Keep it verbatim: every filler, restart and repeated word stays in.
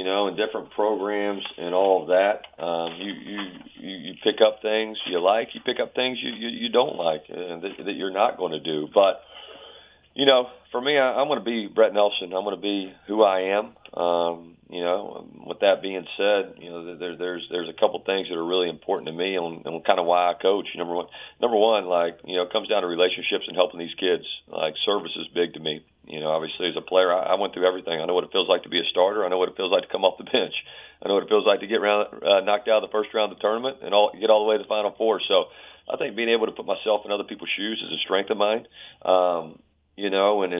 you know, and different programs and all of that. Um, you, you you you pick up things you like, you pick up things you you, you don't like, and that, that you're not going to do. But you know, for me, I, I'm going to be Brett Nelson. I'm going to be who I am. Um, you know, with that being said, you know, there, there's there's a couple things that are really important to me, and, and kind of why I coach. Number one, number one, like you know, it comes down to relationships and helping these kids. Like service is big to me. You know, obviously as a player, I, I went through everything. I know what it feels like to be a starter. I know what it feels like to come off the bench. I know what it feels like to get round, uh, knocked out of the first round of the tournament and all, get all the way to the Final Four. So I think being able to put myself in other people's shoes is a strength of mine. Um, you know, and